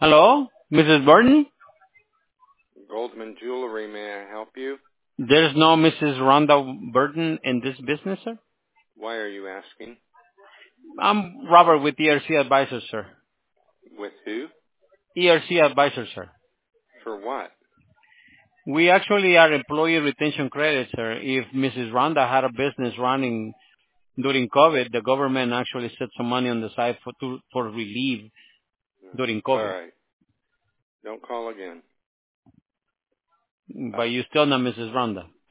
Hello, Mrs. Burton? Goldman Jewelry, may I help you? There's no Mrs. Rhonda Burton in this business, sir? Why are you asking? I'm Robert with ERC Advisors, sir. With who? ERC Advisors, sir. For what? We actually are employee retention credit, sir. If Mrs. Rhonda had a business running during COVID, the government actually set some money on the side for relief during All COVID. right. Don't call again. But Bye. you still not Mrs. Rhonda.